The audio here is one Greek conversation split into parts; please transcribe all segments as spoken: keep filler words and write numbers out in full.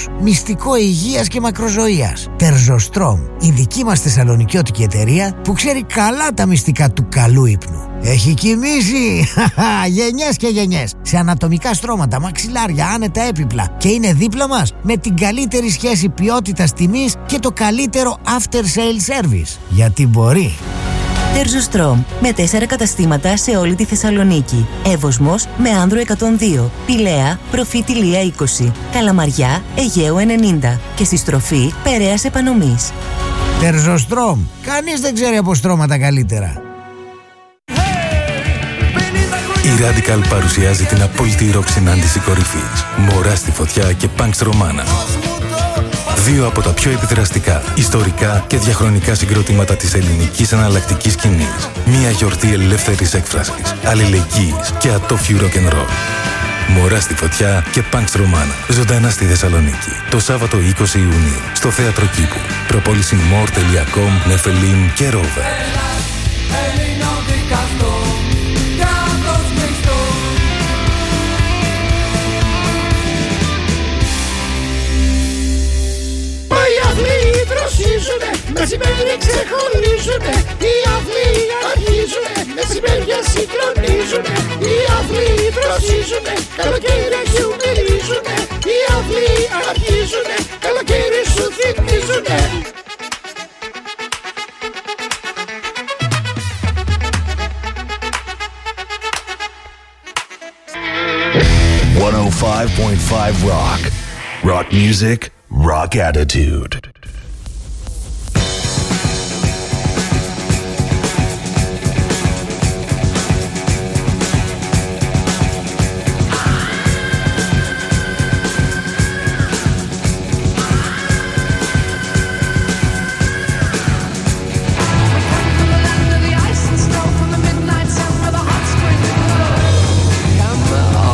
τους. Μυστικό υγείας και μακροζωίας. Τερζοστρόμ, η δική μας θεσσαλονικιώτικη εταιρεία που ξέρει καλά τα μυστικά του καλού ύπνου. Έχει κοιμήσει γενιές και γενιές σε ανατομικά στρώματα, μαξιλάρια, άνετα έπιπλα και είναι δίπλα μας με την καλύτερη σχέση ποιότητας τιμής και το καλύτερο after sale service. Γιατί μπορεί. Τερζοστρόμ, με τέσσερα καταστήματα σε όλη τη Θεσσαλονίκη. Εύωσμος με Άνδρο εκατόν δύο, Πηλαία, Προφήτη Λία είκοσι, Καλαμαριά, Αιγαίου ενενήντα και στη στροφή Περαίας Επανομής. Τερζοστρόμ, κανείς δεν ξέρει από στρώματα καλύτερα. Η Radical παρουσιάζει την απόλυτη ροκ συνάντηση κορυφής. Μωρά στη φωτιά και Punks Romana. Δύο από τα πιο επιδραστικά, ιστορικά και διαχρονικά συγκροτήματα της ελληνικής εναλλακτικής σκηνής. Μια γιορτή ελεύθερης έκφρασης, αλληλεγγύης και ατόφιου rock and roll. Μωρά στη φωτιά και Punks Romana. Ζωντανά στη Θεσσαλονίκη. Το Σάββατο είκοσι Ιουνίου στο Θέατρο Κήπου. Προπόληση more τελεία com, Νεφελίν και Rover. Μεσημέρι ξεχωρίζουνε, οι αυλοί αρχίζουνε, μεσημέρια συγκλονίζουνε, οι αυλοί δροσίζουνε, καλοκαίρι χιουμερίζουνε, οι αυλοί αρχίζουνε, καλοκαίρι σου θυμίζουνε. one oh five point five Rock. Rock music, rock attitude.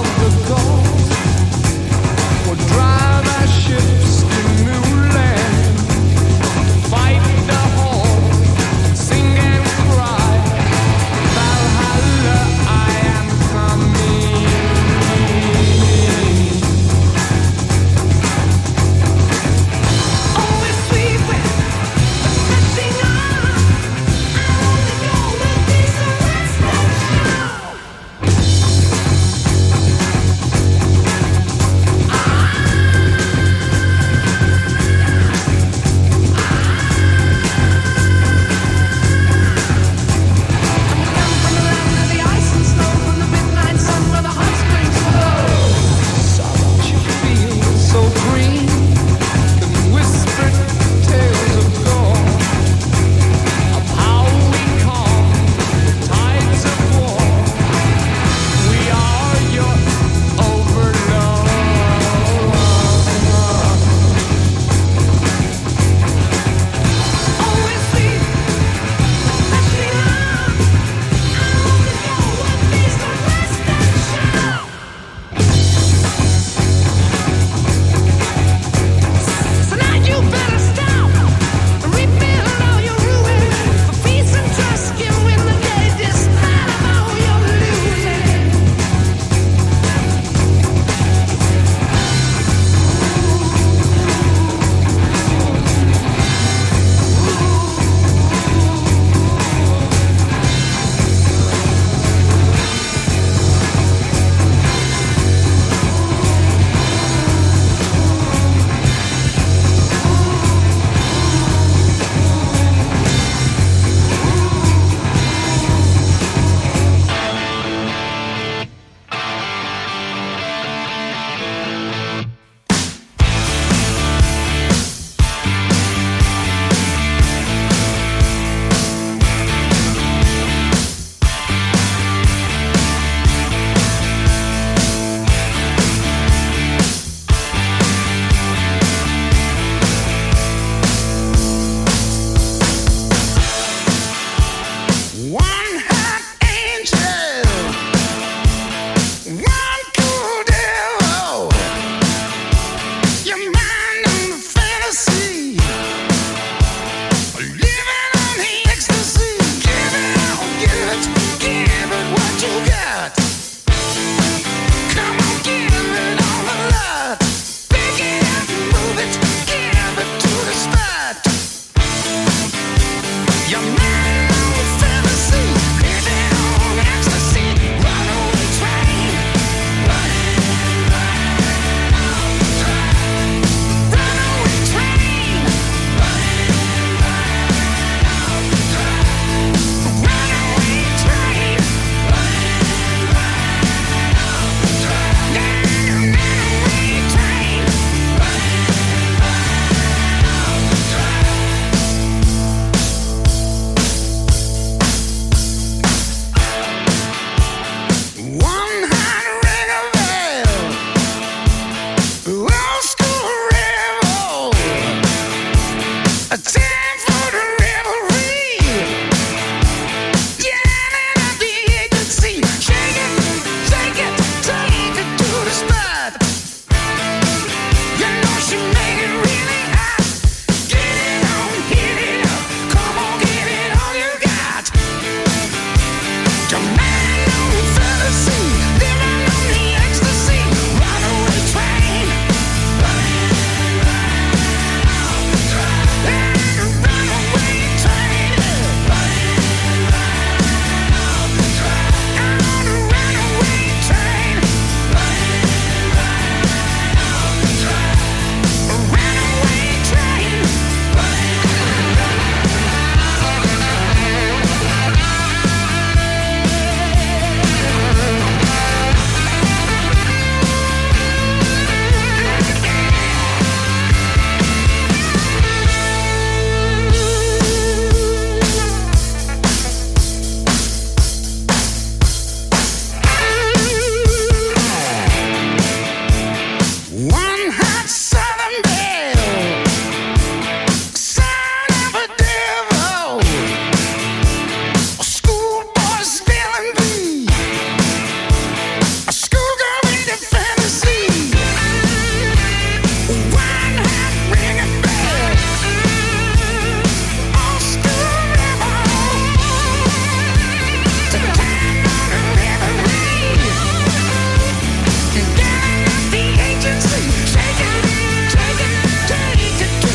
Drive our ships to new land.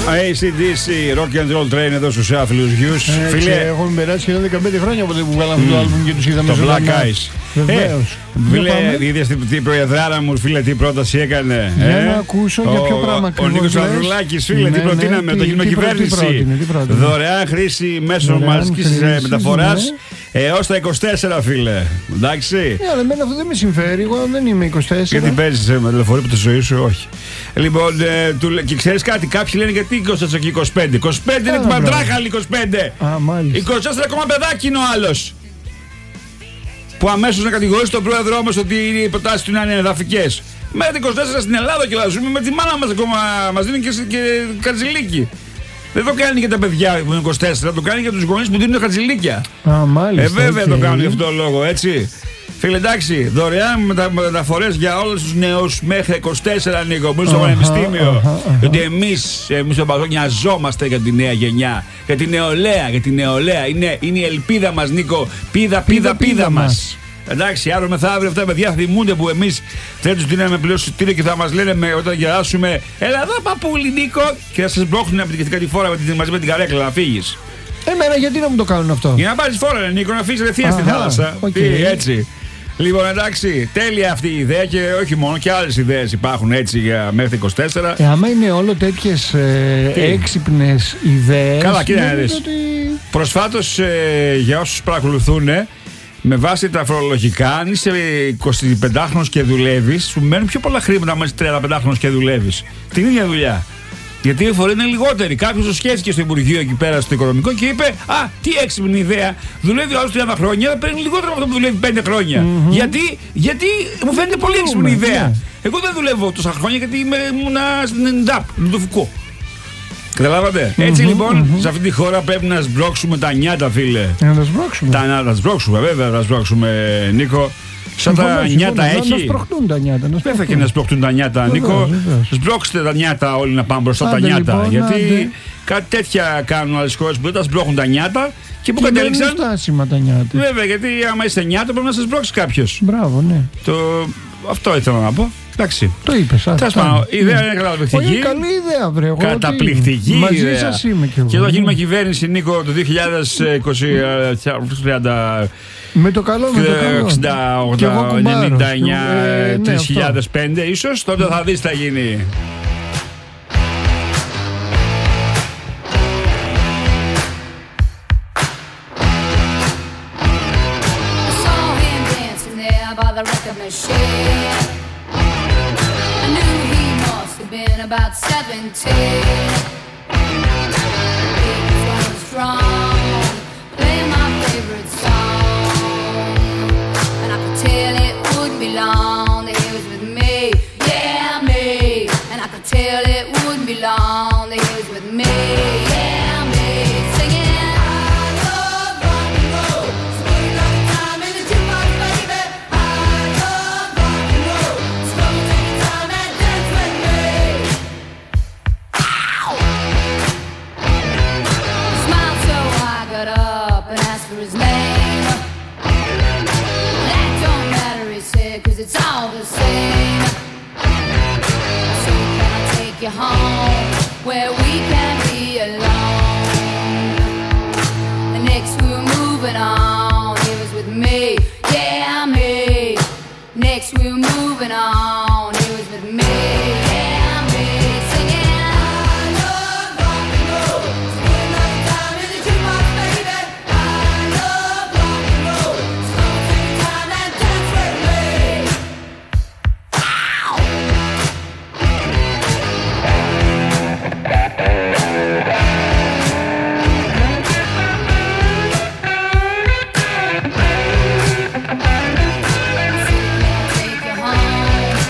έι σι ντι σι, Rock and Roll Train εδώ στους άθλιους γιους. Ε, Φίλε, έχουμε περάσει σχεδόν δεκαπέντε χρόνια από τότε που βγάλαμε mm. το άλμπουμ και τους είδαμε το Black Eyes. Βεβαίως. Ε, φίλε, είδες την προεδράρα μου, φίλε, τι πρόταση έκανε. Για ε? να ακούσω για ποιο πράγμα ακριβώς. Ο Νίκος Ανδρουλάκης, φίλε, ναι, τι προτείναμε, ναι, το γίνουμε κυβέρνηση. Δωρεάν χρήση μέσω μαζικής μεταφοράς έως τα είκοσι τέσσερα, φίλε. Εντάξει. Ναι, αλλά εμένα αυτό δεν με συμφέρει, εγώ δεν είμαι είκοσι τέσσερα. Γιατί παίζεις με λεωφορείο από τη ζωή σου, όχι. Λοιπόν, ε, του, και ξέρεις κάτι, κάποιοι λένε γιατί είκοσι τέσσερα και είκοσι πέντε. είκοσι πέντε είναι τη μαντράχαλη είκοσι πέντε. Α, μάλιστα. είκοσι τέσσερα ακόμα παιδάκι είναι ο άλλος. Που αμέσως να κατηγορήσει τον πρόεδρό μας ότι οι προτάσεις του είναι εδαφικές. Μέχρι είκοσι τέσσερα στην Ελλάδα και ζούμε με τη μάνα μας ακόμα μας δίνουν και, και κατζηλίκι. Δεν το κάνει για τα παιδιά που είναι είκοσι τέσσερα, το κάνει για τους γονείς που δίνουν χατζηλίκια. Α, μάλιστα. Ε, βέβαια okay. το κάνουν για αυτόν τον λόγο, έτσι. Φίλε, εντάξει, δωρεάν μετα, μεταφορές για όλους τους νέους μέχρι είκοσι τέσσερα, Νίκο, που είναι στο πανεπιστήμιο. Γιατί εμείς, εμείς στον Πασόκ νοιαζόμαστε για τη νέα γενιά, για τη νεολαία, για τη νεολαία. Είναι, είναι η ελπίδα μας, Νίκο. Πίδα, πίδα, πίδα, πίδα μας. μας. Εντάξει, άρα μεθαύριο αυτά τα παιδιά θυμούνται που εμείς δεν τους δίναμε πλέον εισιτήριο και θα μας λένε με, όταν γεράσουμε, έλα εδώ παππούλη, Νίκο, και θα σας μπρόχνουν από την κάτι φόρα μαζί με την καρέκλα να φύγεις. Εμένα γιατί να μου το κάνουν αυτό? Για να πάρεις φόρα, Νίκο, να φύγεις ευθεία στη θάλασσα. Okay. Τι, έτσι. Λοιπόν, εντάξει, τέλεια αυτή η ιδέα και όχι μόνο, και άλλες ιδέες υπάρχουν έτσι για μέχρι είκοσι τέσσερα. Ε, άμα είναι όλο τέτοιες ε, έξυπνες ιδέες. Καλά, κοίτα να δεις. Ότι... Προσφάτως, ε, για όσους παρακολουθούν, ε, με βάση τα φορολογικά, αν είσαι εικοσιπεντάχρονος και δουλεύεις, σου μένουν πιο πολλά χρήματα αν είσαι τριανταπεντάχρονος και δουλεύεις. Την ίδια δουλειά. Γιατί οι φορές είναι λιγότεροι. Κάποιος το σκέφτηκε στο Υπουργείο εκεί πέρα στο Οικονομικό και είπε: α, τι έξυπνη ιδέα. Δουλεύει ο άλλος τριάντα χρόνια, αλλά παίρνει λιγότερο από αυτό που δουλεύει πέντε χρόνια. Mm-hmm. Γιατί, γιατί μου φαίνεται πολύ έξυπνη ιδέα. Yeah. Εγώ δεν δουλεύω τόσα χρόνια γιατί ήμουν στην ΝΤΑΠ, το Φουκώ. Καταλάβατε. Mm-hmm, Έτσι λοιπόν, mm-hmm. σε αυτή τη χώρα πρέπει να σμπρώξουμε τα νιάτα, φίλε. Να τα σμπρώξουμε. Τα, να τα σμπρώξουμε, βέβαια, να τα σμπρώξουμε, Νίκο. Σαν τα νιάτα έχει. Να σπρωχτούν τα νιάτα. Βέβαια και να σπρώχνουν τα νιάτα, Νίκο. Σμπρώξτε τα νιάτα όλοι να πάμε μπροστά τα νιάτα. Λοιπόν, γιατί άντε. Κάτι τέτοια κάνουν άλλες χώρες που δεν τα σπρώχνουν τα νιάτα και που κατέληξαν. Είναι στάσιμα τα νιάτα. Βέβαια, γιατί άμα είστε νιάτα πρέπει να σας σμπρώξει κάποιος. Μπράβο, ναι. Το... Αυτό ήθελα να πω. Εντάξει. Το είπες. Τέλος πάντων, η ιδέα είναι καταπληκτική. Όχι, καλή ιδέα, βρε. Καταπληκτική μαζί ιδέα. σας είμαι κι εγώ. Και εδώ γίνουμε κυβέρνηση, Νίκο, το δύο χιλιάδες είκοσι. Με το καλό, με το καλό. εξήντα, ογδόντα, ενενήντα εννιά, τρεις χιλιάδες πέντε ίσως. Τότε θα δεις τι θα γίνει. About seventeen, he was strong, playing my favorite song, and I could tell it wouldn't be long that he was with me, yeah me, and I could tell it wouldn't be long that he was with me, yeah me, singing. It's all the same. So can I take you home where we can be alone? And next we're moving on. He was with me, yeah me. Next we're moving on. He was with me, yeah me. Singing. I love rock and roll. Spend another time in the jukebox, baby. I love rock and roll. So take your time and dance with me. Take you home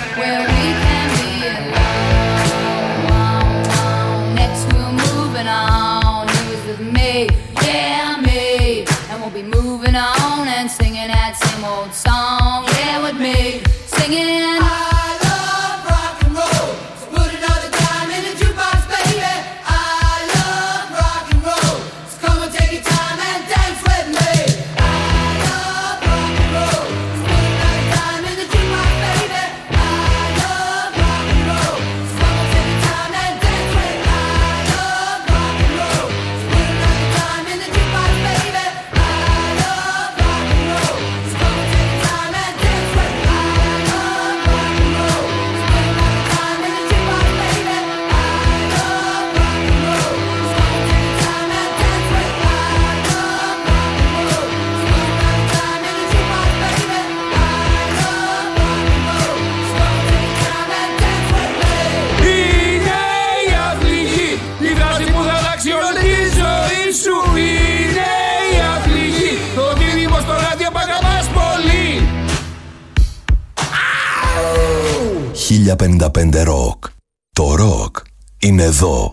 χίλια πενήντα πέντε Rock. Το rock είναι εδώ.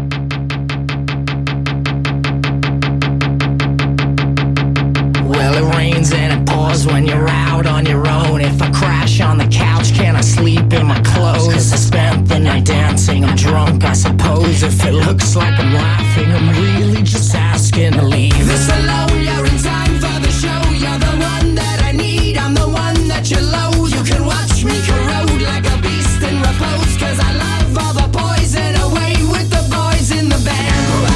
Well, it rains and it pours when you're out on your own. If I crash on the couch, can I sleep in my clothes? 'Cause I spent the night dancing, I'm drunk, I suppose. If it looks like I'm laughing, I'm really just asking to leave. This alone, you're in time for the show. You're the one that I need, I'm the one that you loathe. You can watch me corrode like a beast in repose. 'Cause I love all the poison away with the boys in the band.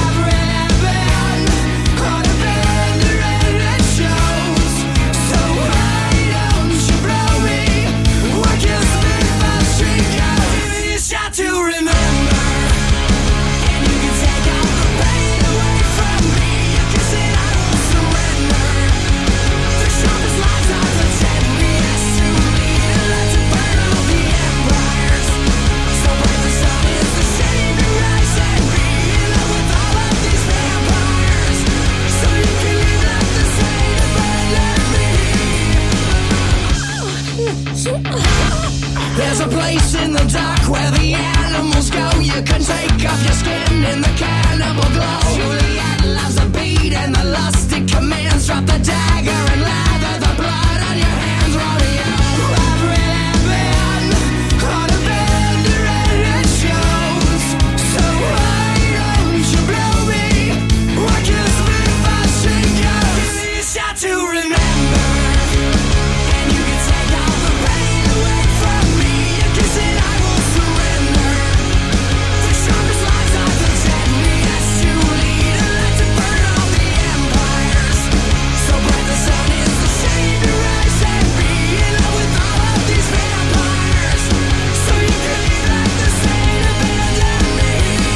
There's a place in the dark where the animals go. You can take off your skin in the cannibal glow. Juliet loves a beat and the lusty commands. Drop the dagger and lather the blood on your hands. Romeo, I've really been on a bender and it shows. So why don't you blow me? Why kiss me if I shake your shot to remember? And you can take all the pain away from me. I will surrender. The sharpest lies are the deadliest to lead. Let it burn all the empires. So bright the sun is the shade to rise and be in love with all of these vampires. So you can leave like the same, abandon me.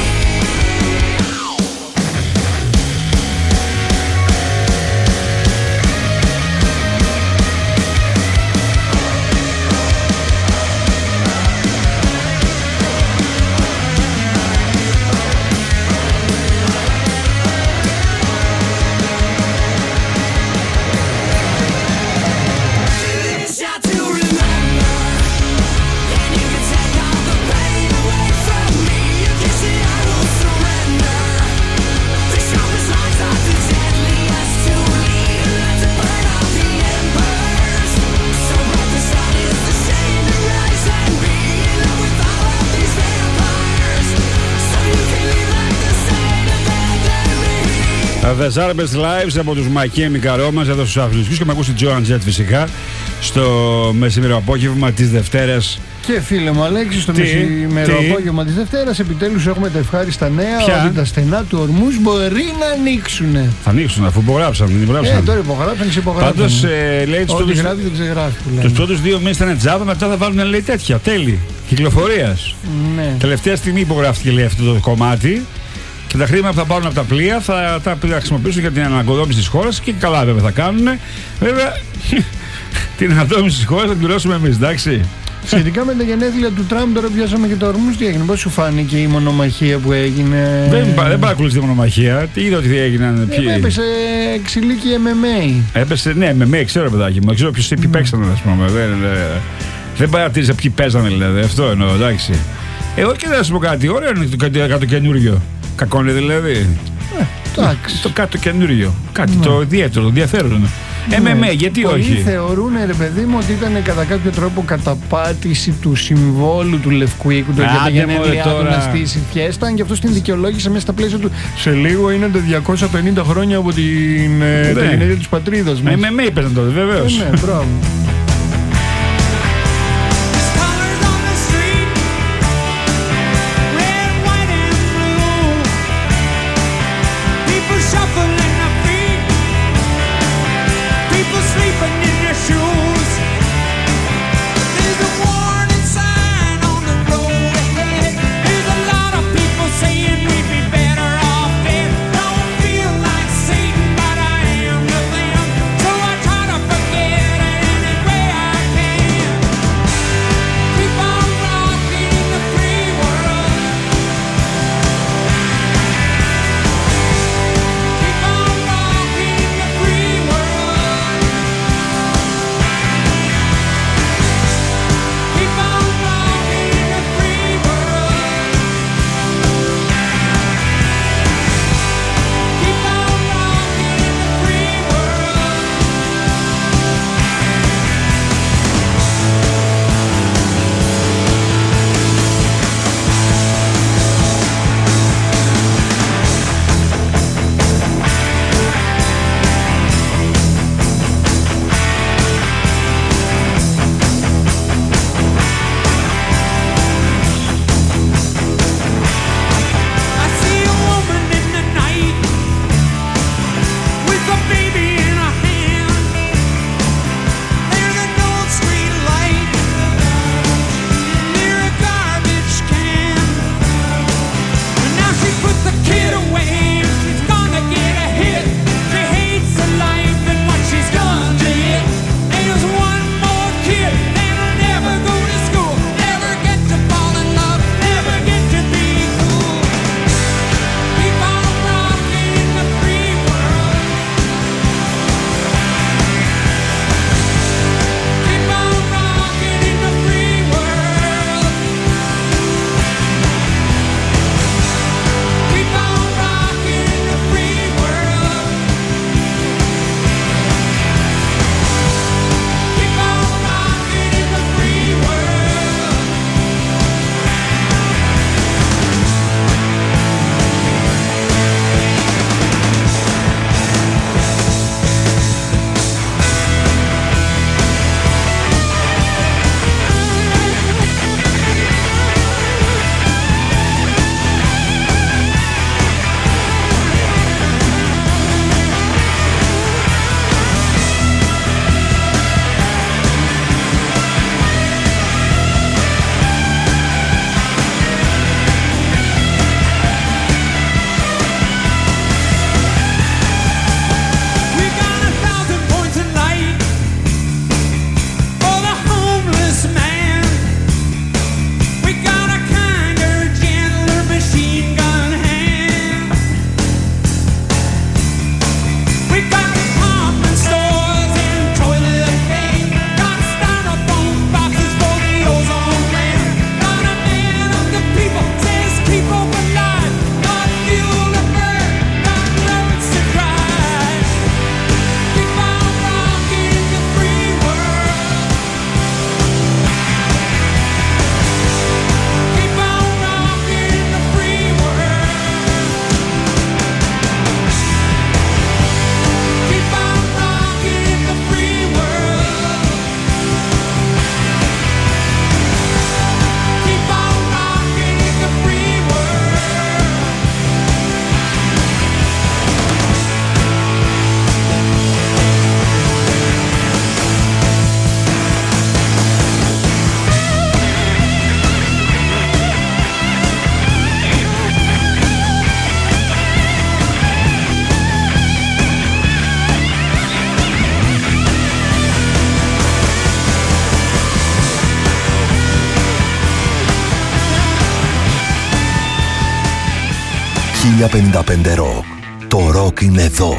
The Zarbest Lives από τους My Chemical Romance εδώ στους αθλητικούς και με ακούσει Joan Jett φυσικά στο μεσημέρο απόγευμα της Δευτέρας. Και φίλε μου Αλέξη, στο μεσημέρο απόγευμα της Δευτέρας επιτέλους έχουμε τα ευχάριστα νέα. Ποια? Ότι τα στενά του ορμούς μπορεί να ανοίξουνε. Θα ανοίξουν αφού υπογράψαν, δεν υπογράψαν. Ε, τώρα υπογράψαν και υπογράψαν. Πάντως ε, λέει ό,τι πρώτους, γράφει δεν ξεγράφει. Τους πρώτους δύο μήνες ήταν τζάμπα, μετά θα βάλουν λέει τέτοια τέλη κυκλοφορίας. Ναι. Τελευταία στιγμή υπογράφηκε λέει αυτό το κομμάτι. Και τα χρήματα που θα πάρουν από τα πλοία θα τα χρησιμοποιήσουν για την αναγκοδόμηση της χώρας και καλά βέβαια θα κάνουν. Βέβαια την αναγκοδόμηση της χώρας θα την πληρώσουμε εμείς, εντάξει. Σχετικά με τα γενέθλια του Τραμπ, τώρα πιάσαμε και το ορμούς, τι έγινε, πώς σου φάνηκε η μονομαχία που έγινε? Δεν, δεν παρακολουθεί τη μονομαχία, τι είδα ότι έγιναν. Ε, έπεσε ξυλίκι εμ εμ έι. Έπεσε, ναι, εμ εμ έι ξέρω παιδάκι μου, ξέρω ποιος ποιοι παίξανε, ας πούμε. Δεν, δεν παρατήρησα ποιοι παίζανε δηλαδή, αυτό εννοώ, εντάξει. Εγώ και να σου πω κάτι, ωραίο είναι το κάτω καινούριο. Κακό είναι δηλαδή. Ε, εντάξει. Το κάτω καινούριο. Κάτι ναι. Το ιδιαίτερο, ενδιαφέρον. Ναι. εμ εμ έι, γιατί πολλοί όχι. Πολλοί θεωρούν, ρε παιδί μου, ότι ήταν κατά κάποιο τρόπο καταπάτηση του συμβόλου του Λευκού Οίκου για τα γενέθλιά του να στήσει φιέστα. Και αυτό την δικαιολόγησε μέσα στα πλαίσια του. Σε λίγο είναι τα διακόσια πενήντα χρόνια από την, ναι. τα γενέθλια της πατρίδας μας. εμ εμ έι παίζαν τότε, βεβαίως. Ε, ναι, μπράβο. Forget it. χίλια πενήντα πέντε Rock. Το ροκ είναι εδώ.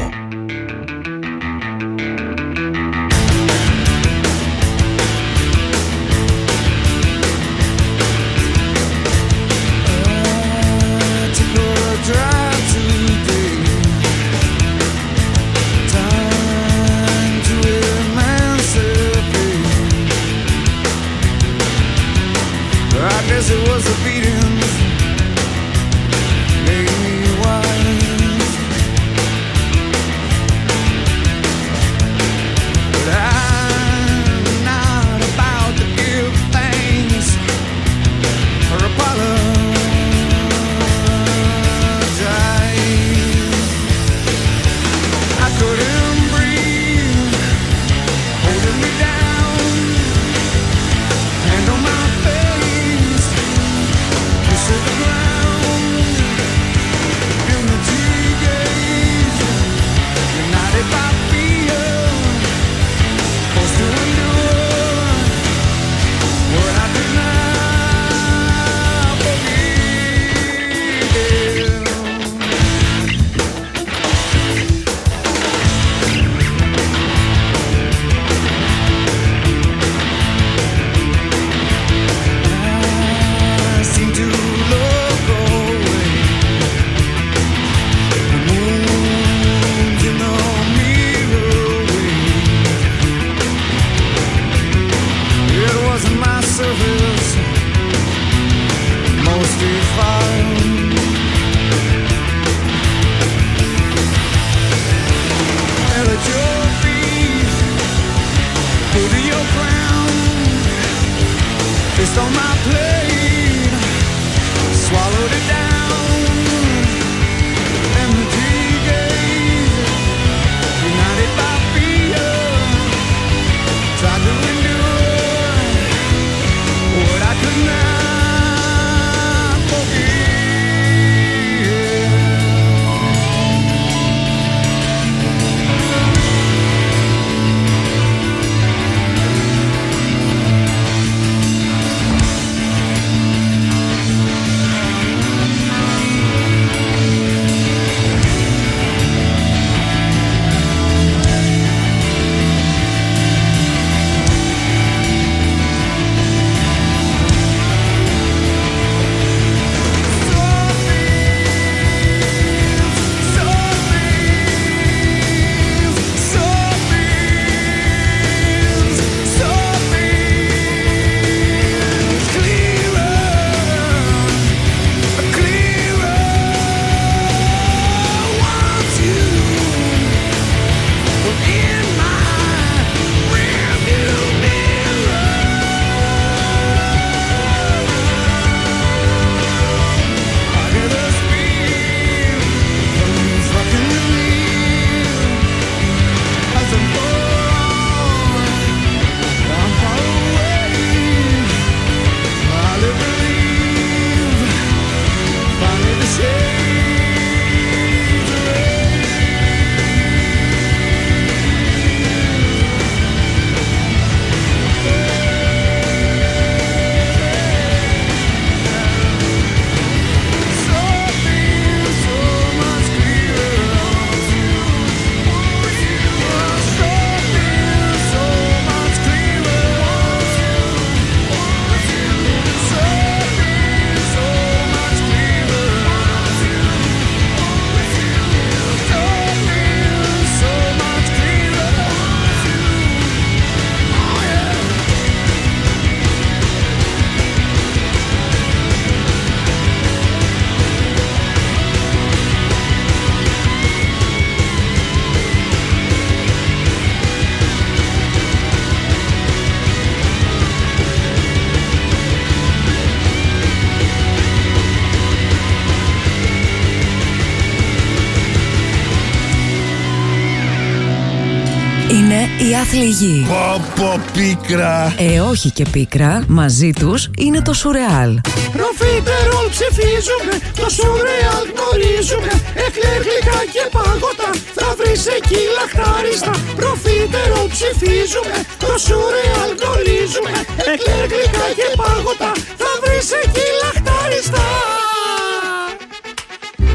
Η άθλη γη. Πω πω πίκρα. Ε, όχι και πίκρα. Μαζί τους είναι το Σουρεάλ. Προφιτερόλ ψηφίζουμε, το Σουρεάλ γνωρίζουμε. Εκλέρ γλυκά και παγωτά, θα βρεις εκεί λαχτάριστα. Προφιτερόλ ψηφίζουμε, το Σουρεάλ γνωρίζουμε. Εκλέρ γλυκά και παγωτά, θα βρεις εκεί λαχτάριστα.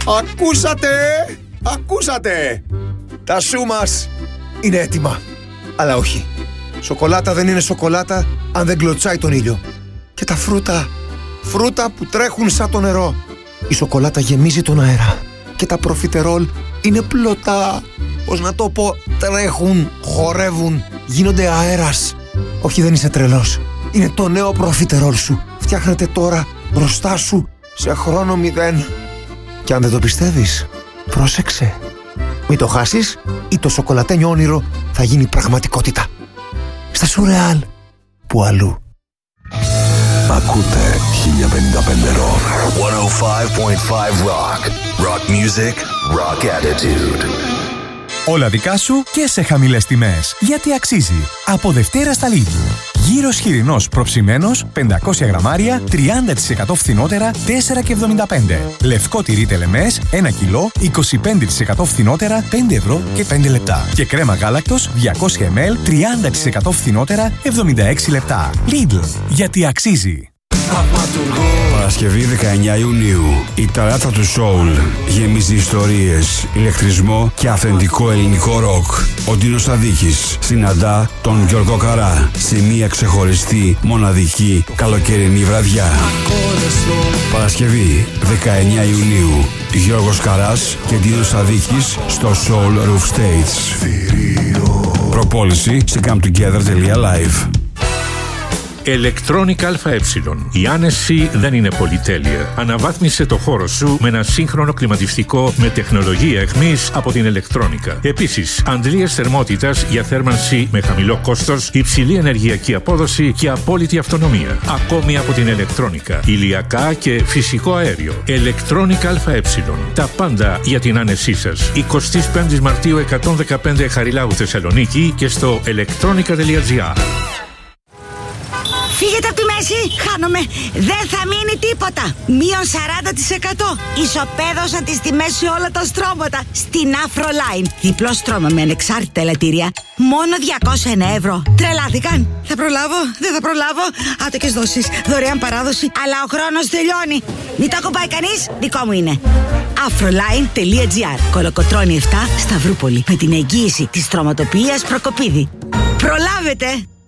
Ακούσατε! Ακούσατε! Τα σου μας είναι έτοιμα. Αλλά όχι. Σοκολάτα δεν είναι σοκολάτα αν δεν κλωτσάει τον ήλιο. Και τα φρούτα, φρούτα που τρέχουν σαν το νερό. Η σοκολάτα γεμίζει τον αέρα. Και τα προφιτερόλ είναι πλωτά. Πώς να το πω, τρέχουν, χορεύουν, γίνονται αέρας. Όχι, δεν είσαι τρελός. Είναι το νέο προφιτερόλ σου. Φτιάχνεται τώρα μπροστά σου σε χρόνο μηδέν. Και αν δεν το πιστεύεις, πρόσεξε. Μην το χάσεις ή το σοκολατένιο όνειρο θα γίνει πραγματικότητα. Στα Σουρεάλ, που αλλού. Ακούτε χίλια πενήντα πέντε Rock. εκατόν πέντε κόμμα πέντε Rock. Rock music, rock attitude. Όλα δικά σου και σε χαμηλές τιμές. Γιατί αξίζει. Από Δευτέρα στα Lidl. Γύρος χοιρινός προψημένος πεντακόσια γραμμάρια τριάντα τοις εκατό φθηνότερα τέσσερα και εβδομήντα πέντε. Λευκό τυρί τελεμές ένα κιλό είκοσι πέντε τοις εκατό φθηνότερα πέντε ευρώ και πέντε λεπτά. Και κρέμα γάλακτος διακόσια μιλιλίτρα τριάντα τοις εκατό φθηνότερα εβδομήντα έξι λεπτά. Lidl. Γιατί αξίζει. Παρασκευή δεκαεννιά Ιουνίου. Η ταράτσα του Soul γεμίζει ιστορίες, ηλεκτρισμό και αυθεντικό ελληνικό ροκ. Ο Ντίνος Αδίκης συναντά τον Γιώργο Καρά σε μια ξεχωριστή, μοναδική καλοκαιρινή βραδιά. Παρασκευή δεκαεννιά Ιουνίου. Γιώργος Καράς και Ντίνος Αδίκης στο Soul Roof Stage. Προπόληση σε come together τελεία live. Electronic ΑΕ. Η άνεση δεν είναι πολυτέλεια. Αναβάθμισε το χώρο σου με ένα σύγχρονο κλιματιστικό με τεχνολογία εχμής από την Electronica. Επίσης, αντλίες θερμότητας για θέρμανση με χαμηλό κόστος, υψηλή ενεργειακή απόδοση και απόλυτη αυτονομία. Ακόμη από την Electronica. Ηλιακά και φυσικό αέριο. Electronic ΑΕ. Τα πάντα για την άνεσή σας. εικοστή πέμπτη Μαρτίου εκατόν δεκαπέντε Χαριλάου Θεσσαλονίκη και στο electronica τελεία gr. Φύγετε από τη μέση, χάνομαι. Δεν θα μείνει τίποτα. Μείον σαράντα τοις εκατό. Ισοπαίδωσαν τις τιμές σε όλα τα στρώματα. Στην Afroline. Διπλό στρώμα με ανεξάρτητα ελαττήρια. Μόνο διακόσια ένα ευρώ. Τρελάθηκαν. Θα προλάβω, δεν θα προλάβω. Άτοκες δόσεις, δωρεάν παράδοση. Αλλά ο χρόνος τελειώνει. Μην το ακουμπάει κανείς, δικό μου είναι. Afroline τελεία gr. Κολοκοτρώνη επτά, Σταυρούπολη. Με την εγγύηση της στρωματοποιίας Προκοπίδη. Προλάβετε.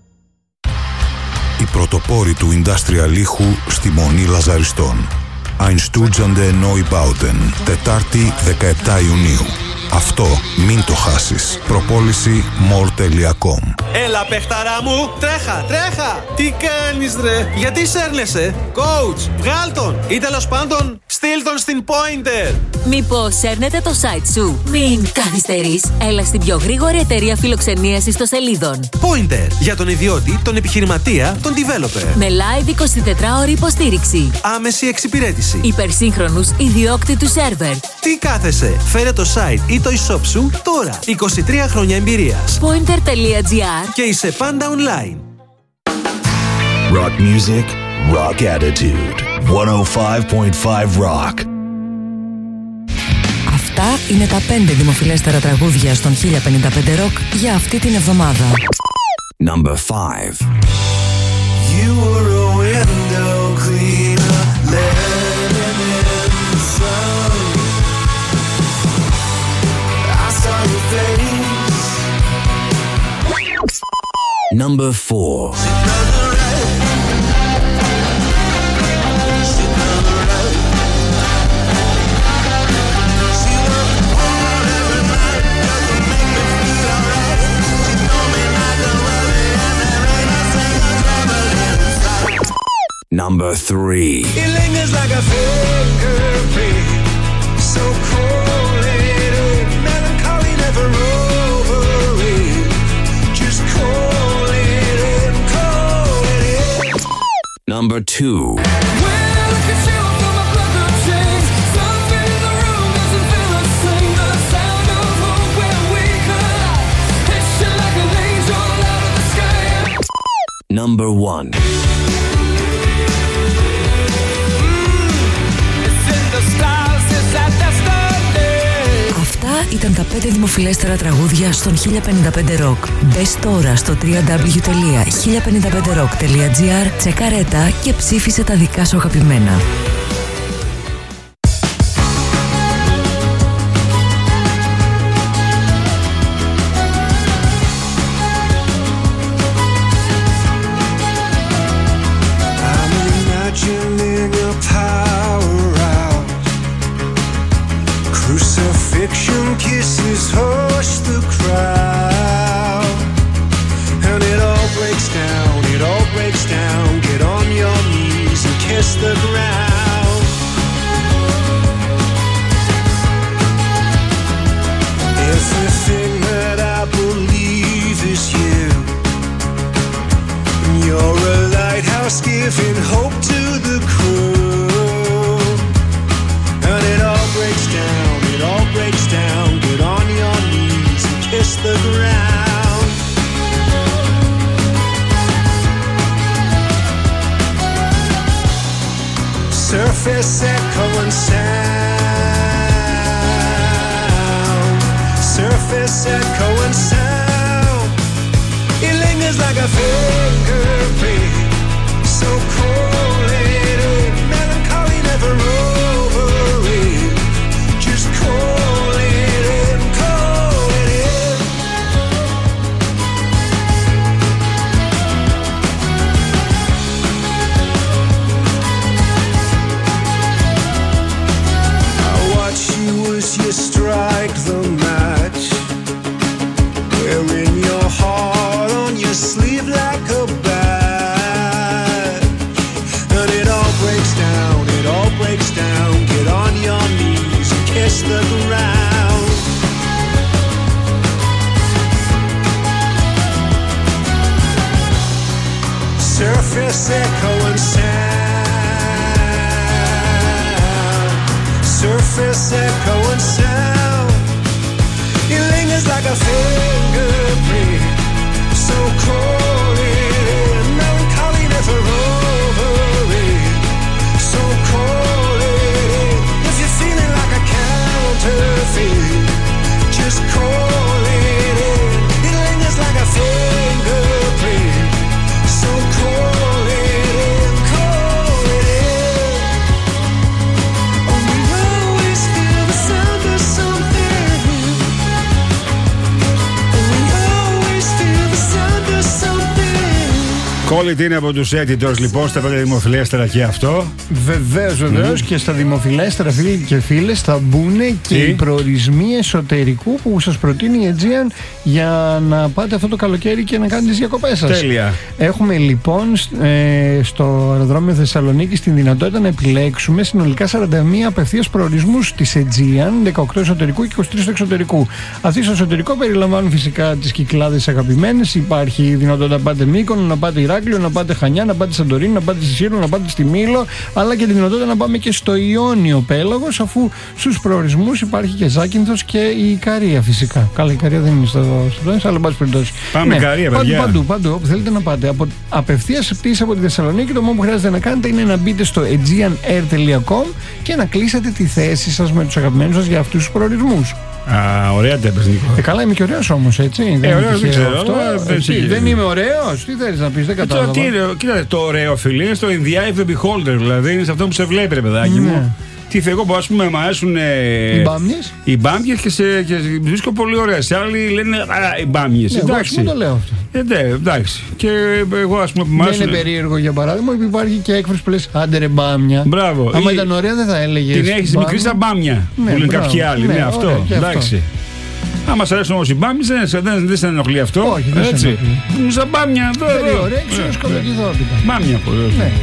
Οι πρωτοπόροι του industrial ήχου στη Μονή Λαζαριστών. Einstürzende Neubauten, Τετάρτη δεκαεπτά Ιουνίου. Αυτό μην το χάσεις. Προπόληση μορ τελεία κομ. Έλα παιχταρά μου, τρέχα, τρέχα. Τι κάνεις ρε, γιατί σέρνεσαι? Coach, βγάλ τον ή τέλος πάντων στείλ τον στην Pointer. Μήπως σέρνετε το site σου? Μην καθυστερείς. Έλα στην πιο γρήγορη εταιρεία φιλοξενίας ιστοσελίδων. Pointer, για τον ιδιώτη, τον επιχειρηματία, τον developer. Με live εικοσιτετράωρη υποστήριξη. Άμεση εξυπηρέτηση. Υπερσύγχρονους ιδιόκτητους σερβερ. Τι κάθεσαι, φέρε το site ή το e-shop σου τώρα. είκοσι τρία χρόνια εμπειρίας. Pointer τελεία gr. Και είσαι πάντα online. Rock music, rock attitude. εκατόν πέντε κόμμα πέντε Rock. Αυτά είναι τα πέντε δημοφιλέστερα τραγούδια στον χίλια πενήντα πέντε Rock για αυτή την εβδομάδα. Number five. You were a window cleaner, letting in the sun. I saw your face. Number four. Number three. It lingers like a fingerprint, so cold, melancholy, never over it. Just call it in, call it in. Number two. Number one. Αυτά ήταν τα πέντε δημοφιλέστερα τραγούδια στον χίλια πενήντα πέντε Rock. Μπες τώρα στο double-u double-u double-u τελεία χίλια πενήντα πέντε rock τελεία gr, τσεκάρε τα και ψήφισε τα δικά σου αγαπημένα. Crucifixion kisses hush the crowd, and it all breaks down, it all breaks down. Get on your knees and kiss the ground. Everything that I believe is you. You're a lighthouse giving hope to the crew, and it all breaks down, it all breaks down. Get on your knees and kiss the ground. Surface echo and sound, surface echo and sound. It lingers like a fingerprint, so cold it is. Melancholy never over it. Just call it in, call it in. I watch you as you strike the match, wearing your heart on your sleeve like a badge. And it all breaks down, it all breaks down. Get on your knees and kiss the ground. Surface echo and sound, surface echo and sound. It lingers like a fingerprint, so cold it is. Melancholy never over it, so cold it is. If you're feeling like a counterfeit, just call it in. It lingers like a fingerprint, so call it in, call it in. Oh, we always feel the sound of something. Call it είναι από τους Editors, λοιπόν, στα πέντε δημοφιλέστερα και αυτό. Βεβαίως, βεβαίως. Mm. Και στα δημοφιλέστερα, φίλοι και φίλες, θα μπουν και οι προορισμοί εσωτερικού που σας προτείνει η Aegean για να πάτε αυτό το καλοκαίρι και να κάνετε τις διακοπές σας. Τέλεια. Έχουμε λοιπόν ε, στο αεροδρόμιο Θεσσαλονίκης την δυνατότητα να επιλέξουμε συνολικά σαράντα μία απευθείας προορισμούς της Aegean, δεκαοκτώ εσωτερικού και είκοσι τρία εξωτερικού. Αυτοί στο εσωτερικό περιλαμβάνουν φυσικά τις Κυκλάδες αγαπημένες. Υπάρχει η δυνατότητα να πάτε Μύκονο, να πάτε Ηράκλειο, να πάτε Χανιά, να πάτε Σαντορίνη, να πάτε στη Σύρο, να πάτε στη Μήλο, αλλά και τη δυνατότητα να πάμε και στο Ιόνιο Πέλαγος, αφού στους προορισμούς υπάρχει και Ζάκυνθος και η Ικαρία φυσικά. Καλά, η Ικαρία δεν είναι στο Δόνης, αλλά εν πάση περιπτώσει. Πάμε, ναι, Ικαρία, παιδιά. Παντού, παντού, παντού, όπου θέλετε να πάτε. Από, απευθείας πτήση από τη Θεσσαλονίκη, το μόνο που χρειάζεται να κάνετε είναι να μπείτε στο aegean air dot com και να κλείσετε τη θέση σας με τους αγαπημένους σας για αυτούς τους προορισμούς. Α, ωραία τέπες, Νίκο. Ε, καλά, είμαι και ωραίος όμως, έτσι. Ε, ωραίος δεν ξέρω. Αυτό, δεν, εσύ, δεν είμαι ωραίος, τι θέλεις να πεις, δεν κατάλαβα. Τι είναι, κοίτατε, το ωραίο, φίλε, είναι στο in the eye of the beholder, δηλαδή είναι σε αυτό που σε βλέπει, ρε παιδάκι μου. Ναι. Τι εγώ που, ας πούμε, μου αρέσουν οι μπάμιες. Οι μπάμιες και, σε, και βρίσκω πολύ ωραίες. Άλλοι λένε α, οι μπάμιες. Ναι, εντάξει. Εγώ το λέω αυτό. Ε, ναι, εντάξει. Και εγώ, ας πούμε, που μου αρέσουν. Δεν είναι περίεργο, για παράδειγμα, ότι υπάρχει και έκφραση που λες άντε ρε μπάμια. Μπράβο. Άμα ή... ήταν ωραία, δεν θα έλεγες. Την έχεις μικρή στα μπάμια. Ναι, που λένε κάποιοι άλλοι. Ναι, ναι, αυτό. Ωραία, εντάξει. Αν μας αρέσουν όμως οι μπάμιες, δεν, δεν, δεν σε ενοχλεί αυτό. Όχι, δεν έτσι. Σε ενοχλεί. Μου σαν μπάμια. Very ωραία, ξέρω σκοπετιδότητα. Μπάμια, πολύ. Ναι.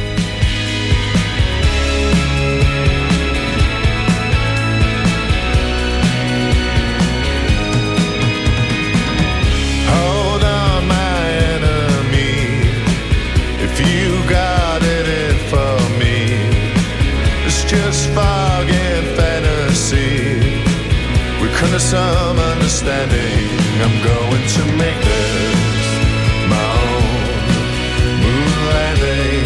Some understanding, I'm going to make this my own moon landing.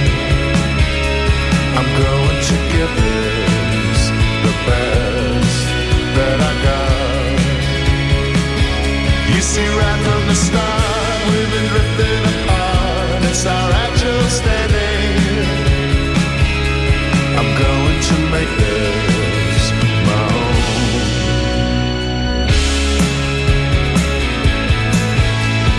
I'm going to give this the best that I got. You see, right from the start, we've been drifting apart. It's our actual standing. I'm going to make this my own.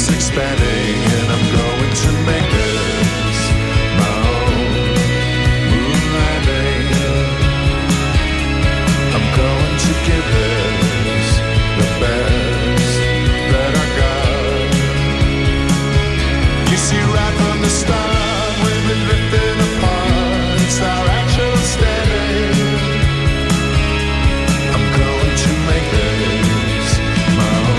expanding, and I'm going to make this my own moon landing. I'm going to give this the best that I got. You see, right from the start, we've been drifting apart. It's our actual standing. I'm going to make this my own.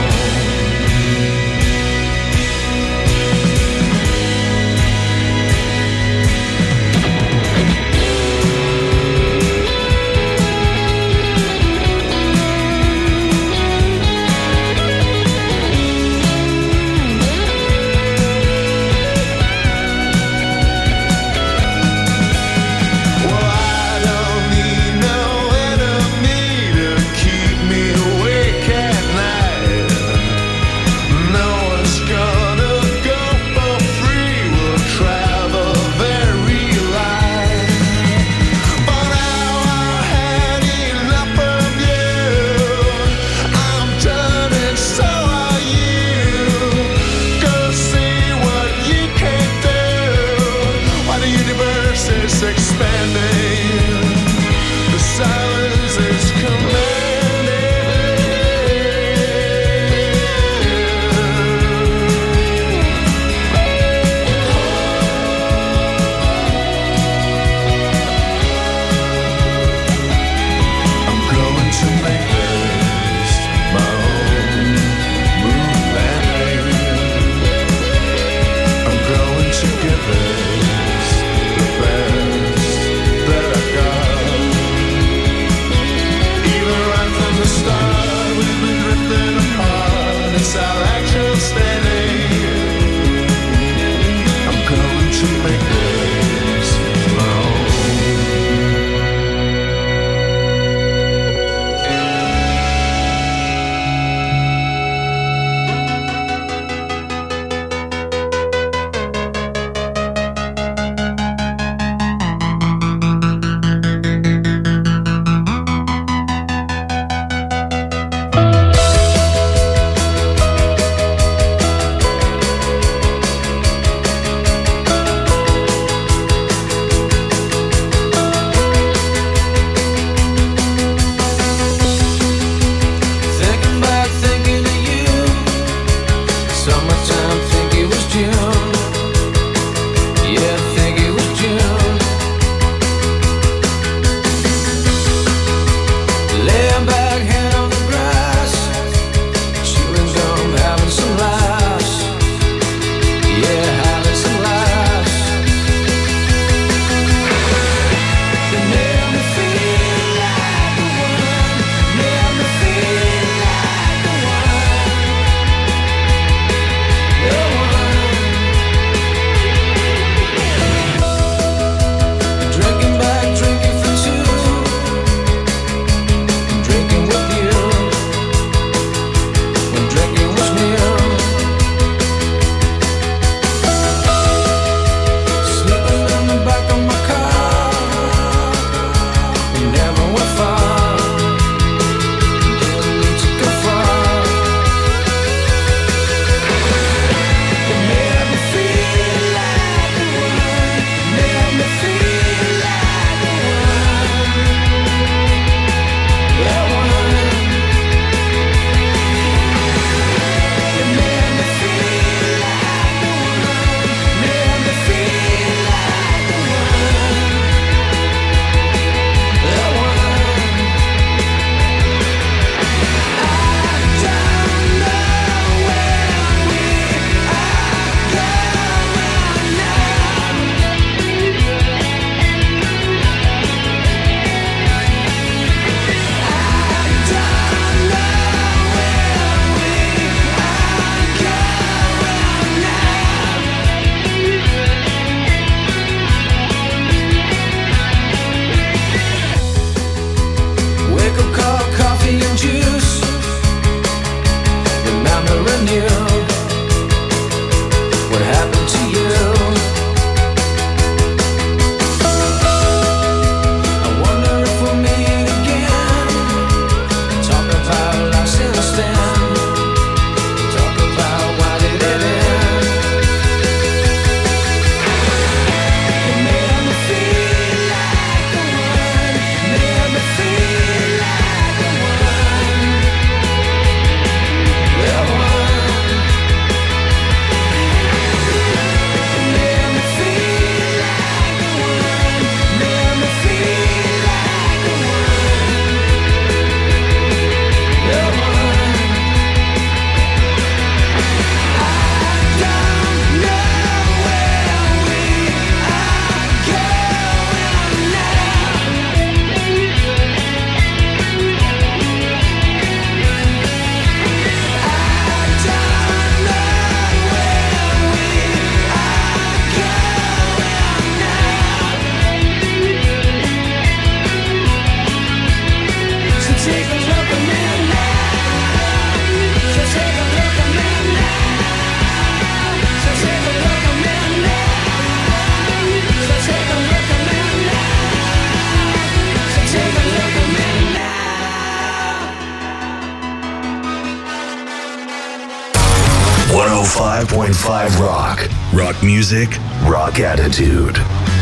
Talk about εκατόν πέντε κόμμα πέντε Rock. Rock music, rock attitude.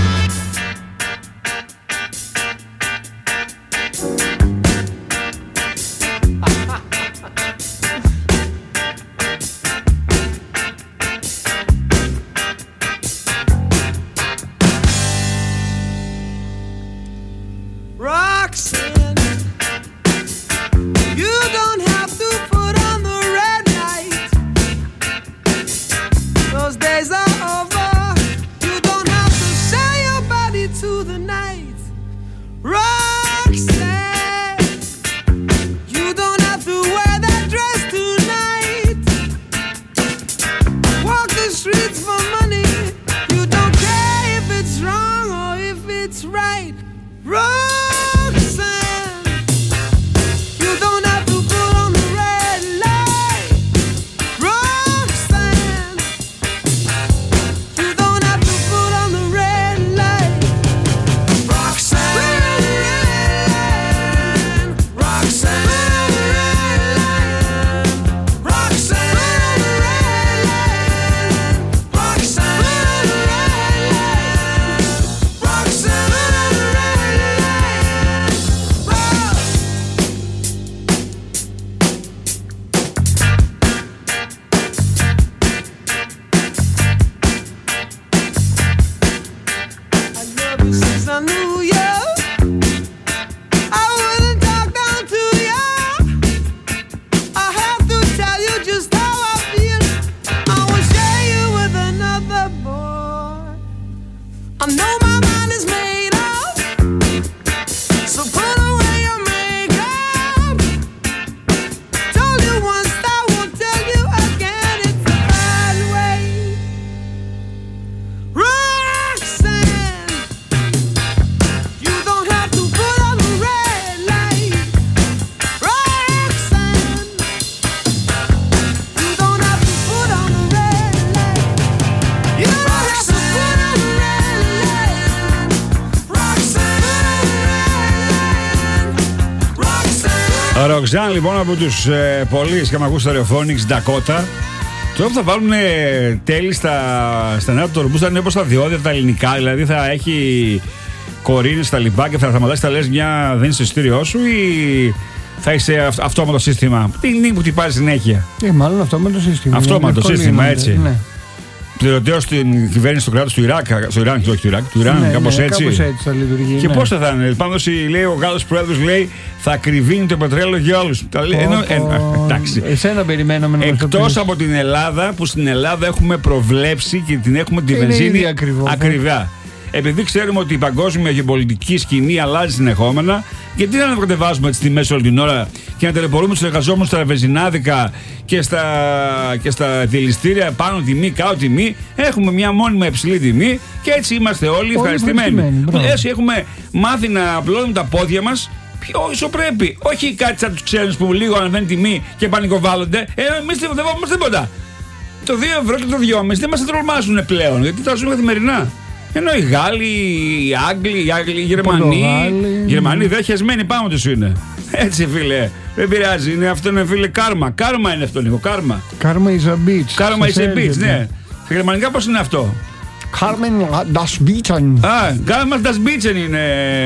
Ροξάν λοιπόν από τους ε, πολλοί σκαμακούς στερεοφώνικς Dakota. Τώρα που θα βάλουν ε, τέλη στα, στα νέα του τορμπούς θα είναι όπως τα διόδια τα ελληνικά. Δηλαδή θα έχει κορίνες στα λοιπά και θα σταματάς τα λες μια δεν είσαι στο εισιτήριό σου ή θα είσαι αυ, αυτόματο σύστημα. Τι είναι που χτυπάει συνέχεια. Ε, μάλλον αυτόματο σύστημα. Αυτόματο σύστημα, έτσι. Ναι. Πληρωτέο στην κυβέρνηση του κράτους του Ιράκ, στο Ιράν και όχι του Ιράκ, του Ιράν, ναι, κάπως ναι, έτσι. Κάπως έτσι θα λειτουργεί. Και ναι. πώς θα είναι, πάντως λέει ο Γάλλος πρόεδρος, λέει θα κρυβίνει το πετρέλαιο για όλους. Τα λέει, ενώ, ε, εντάξει. Εσένα περιμέναμε να εκτός από την Ελλάδα, που στην Ελλάδα έχουμε προβλέψει και την έχουμε τη είναι βενζίνη ακριβά. Επειδή ξέρουμε ότι η παγκόσμια γεωπολιτική σκηνή αλλάζει συνεχόμενα, γιατί να κατεβάζουμε τις τιμές όλη την ώρα και να τελεπορούμε τους εργαζόμενους στα βενζινάδικα και στα, και στα δηληστήρια πάνω τιμή, κάτω τιμή. Έχουμε μια μόνιμα υψηλή τιμή και έτσι είμαστε όλοι, όλοι ευχαριστημένοι. Έτσι έχουμε μάθει να απλώνουμε τα πόδια μας πιο όσο πρέπει. Όχι κάτι σαν τους ξένους που λίγο ανεβαίνει τιμή και πανικοβάλλονται. Ε, εμείς δεν βάζουμε τίποτα. Το δύο ευρώ και το δυόμισι δεν μας τρομάζουν πλέον, γιατί τα ζούμε καθημερινά. Ενώ οι Γάλλοι, οι Άγγλοι, οι, Άγγλοι, οι Γερμανοί, οι Γερμανοί δεν χεσμένοι πάνω τους είναι. Έτσι φίλε, δεν πειράζει, είναι αυτό είναι φίλε κάρμα. Κάρμα είναι αυτό λίγο, κάρμα. Κάρμα is a bitch. Κάρμα is a bitch, ναι. Στα γερμανικά πώς είναι αυτό. Κάρμεν das Bitchen. Α, κάρμα das Bitchen είναι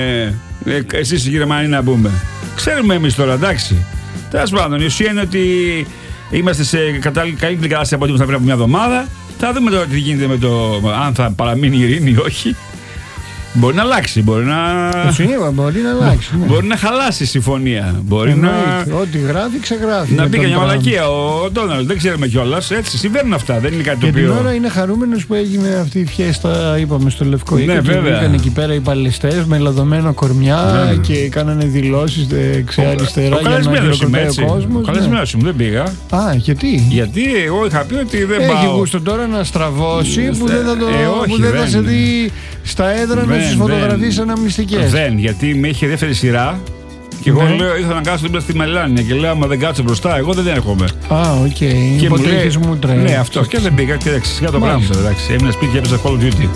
εσείς οι Γερμανοί να πούμε. Ξέρουμε εμείς τώρα, εντάξει. Τέλος πάντων, η ουσία είναι ότι είμαστε σε καλύτερη κατάσταση από ό,τι ήμασταν πριν από μια εβδομάδα. Θα δούμε τώρα τι γίνεται με το. Αν θα παραμείνει η ειρήνη ή όχι. Μπορεί να αλλάξει. Μπορεί να. Σου είπα, μπορεί να αλλάξει. Ναι. Μπορεί να χαλάσει η συμφωνία. Μπορεί εννοείται, να. Ό,τι γράφει, ξεγράφει. Να πει μια μαλακία ο Ντόναλντ. Δεν ξέρουμε κιόλα. Έτσι συμβαίνουν αυτά. Δεν είναι κάτι και το οποίο. Και την ώρα είναι χαρούμενο που έγινε αυτή η φιέστα, είπαμε, στο Λευκό Οίκο. Ναι, βέβαια. Ήταν εκεί πέρα οι παλαιστές με λαδωμένα κορμιά ναι. και κάνανε δηλώσεις δεξιά-αριστερά για να χειροκροτάει ο κόσμος. Ο καλεσμένος μου δεν πήγα. Α, γιατί. Γιατί εγώ είχα πει ότι δεν πάω. Έχει γούστο τώρα να στραβώσει που δεν θα σε δει στα έδρανα στις φωτογραφίες αναμνηστικές. Δεν, γιατί με είχε δεύτερη σειρά και εγώ ναι. λέω ήθελα να κάτσω δίπλα στη Μελάνια και λέω άμα δεν κάτσω μπροστά εγώ δεν έρχομαι. Α, οκ. Okay. Και μου λέει μούτρα. Ναι, αυτό και δεν πήγα και εντάξει, για το πράγμα. Έμεινα σπίτι και έπαιζα Call of Duty.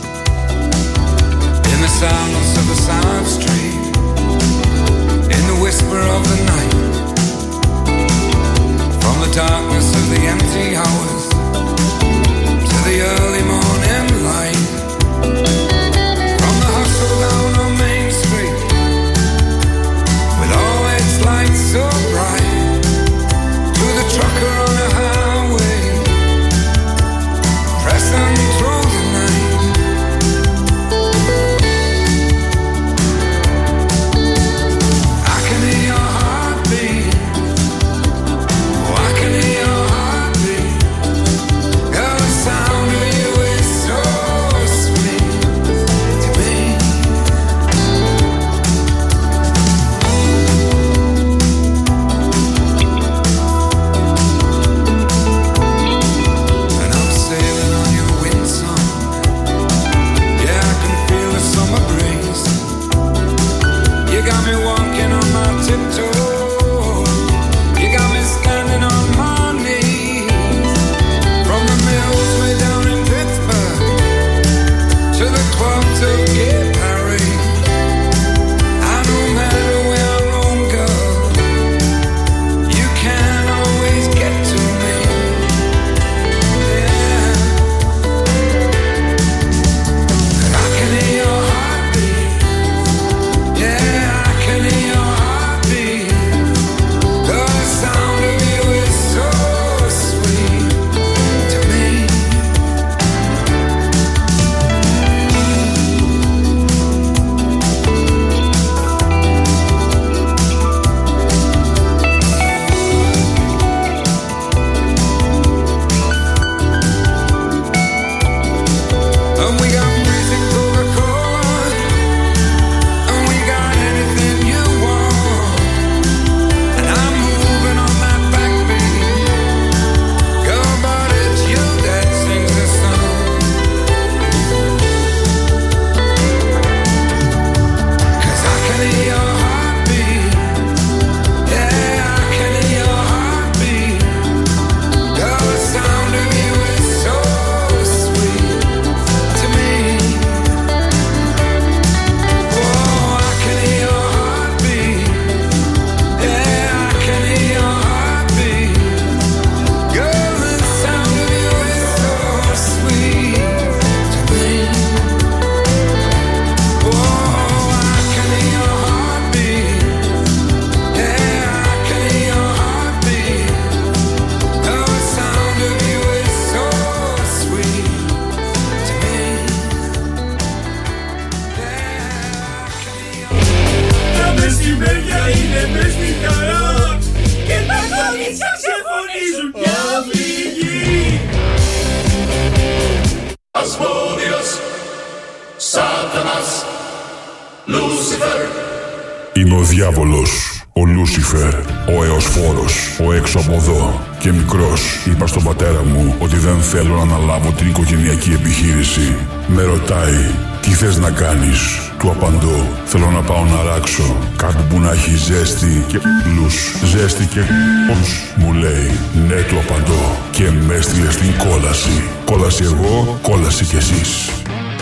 In the silence of the silent street, in the whisper of the night, from the the darkness of the empty hours to the early morning light. From the hustle down on Main Street with all its lights so bright, to the trucker on a highway pressing through the night. I can hear your heartbeat. Oh, I can hear your heartbeat. Oh, the sound of you is so sweet to me. And I'm sailing on your wind song. Yeah, I can feel the summer breeze. You got me walking on my tiptoes. You got me standing on my knees. From the mills way down in Pittsburgh to the clubs of Gay Paris. And no matter where I roam, girl, you can always get to me. Yeah. I can hear your heartbeat. Yeah, I can hear your heartbeat. The sound of you is so sweet to me. And we got freezing Coca-Cola, and we got anything you want. And I'm moving on that backbeat, girl, but it's you that sings the song. 'Cause I can hear your heartbeat. Yeah, I can hear your heartbeat. Girl, the sound of you is so sweet to me. Oh, I can hear your heartbeat. Yeah, I can hear your heartbeat. Girl, the sound of you is so sweet to me. Oh, I can hear your heartbeat. Yeah, I can hear your heartbeat. Oh, the sound of you is so sweet to me. Τα μεσημέρια είναι μες στη χαρά και τα κορίτσια ξεφωνίζουν πια φύγει. Ασμόδιος, Σάτανας, Λούσιφερ. Είμαι ο διάβολος, ο Λούσιφερ, ο Εωσφόρος, ο έξω από εδώ. Και μικρός είπα στον πατέρα μου ότι δεν θέλω να αναλάβω την οικογενειακή επιχείρηση. Με ρωτάει, τι θες να κάνεις? Του απαντώ, θέλω να πάω να ράξω κάπου που να έχει ζέστη και λους. Ζέστη και λους, μου λέει. Ναι, του απαντώ, και με έστειλε στην κόλαση. Κόλαση εγώ, κόλαση κι εσείς.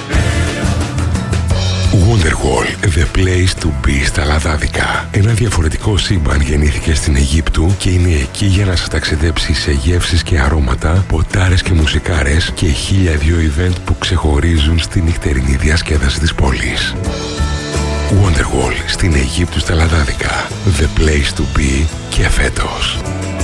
Wonderwall, the place to be στα Λαδάδικα. Ένα διαφορετικό σύμπαν γεννήθηκε στην Αιγύπτου και είναι εκεί για να σας ταξιδέψει σε γεύσεις και αρώματα, ποτάρες και μουσικάρες και χίλια δυο event που ξεχωρίζουν στη νυχτερινή διασκέδαση της πόλης. Wonderwall στην Αιγύπτου στα Λαδάδικα. The place to be και φέτος.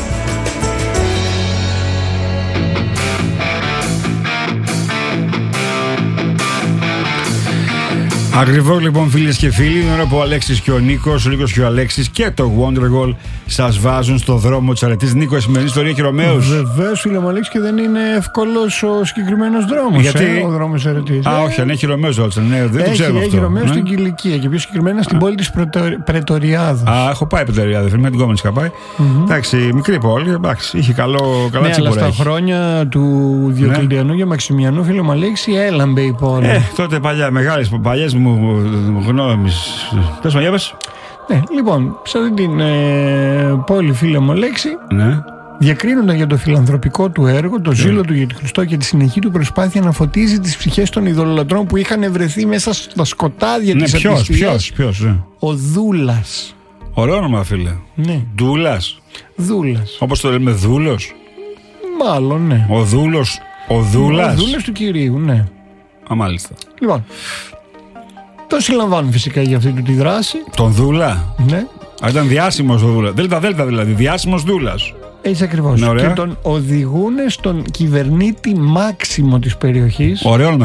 Ακριβώς λοιπόν, φίλες και φίλοι, είναι ώρα που ο Αλέξης και ο Νίκος, ο Νίκος και ο Αλέξης και το Wonderwall σας βάζουν στο δρόμο της αρετής. Νίκο, η σημερινή ιστορία και Ρωμαίος. Βεβαίως, φίλε μου Αλέξη, και δεν είναι εύκολος ο συγκεκριμένος δρόμος. Γιατί? Ε, ο δρόμος αρετής. Α, όχι, αν έχει Ρωμαίος όλος. Ναι, δεν έχει, το ξέρω έχει αυτό. Ρωμαίος ναι. στην Κιλικία και πιο συγκεκριμένα στην Α. πόλη της Πρετοριάδος. Α, έχω πάει Πρετοριάδο, φίλε, με την κόμμενη είχα πάει. Mm-hmm. Εντάξει, μικρή πόλη, εντάξει, είχε καλό, καλά ναι, τσίπουρα. Αλλά στα χρόνια του Διοκλητιανού ναι. και Μαξιμιανού, φίλε μου Αλέξη, έλαμπε η πόλη. Ε, τότε παλιά, μεγάλες, παλιές μου γνώμης. Πες μου, γεύες. Ναι, λοιπόν, σε αυτή την ε, πόλη, φίλε μου Αλέξη, ναι. διακρίνονταν για το φιλανθρωπικό του έργο, το ζήλο yeah. του για τη Χριστό και τη συνεχή του προσπάθεια να φωτίζει τις ψυχές των ειδωλολατρών που είχαν βρεθεί μέσα στα σκοτάδια ναι, της ποιος, απιστίας. Ποιος, ποιος, ναι. Ο Δούλας. Ωραίο όνομα, φίλε. Ναι. Δούλας. Δούλας. Όπως το λέμε, Δούλος. Μάλλον, ναι. Ο Δούλος. Ο Δούλας. Ο Δούλας του κυρίου, ναι. Α, μάλιστα. Λοιπόν. Το συλλαμβάνουν φυσικά για αυτή του τη δράση. Τον Δούλα. Ναι. Α, ήταν διάσημος ο Δούλας. Δέλτα, δέλτα δηλαδή. Διάσημος Δούλας. Έτσι ακριβώς. Ναι, και τον οδηγούν στον κυβερνήτη Μάξιμο της περιοχής. Ωραίο όνομα.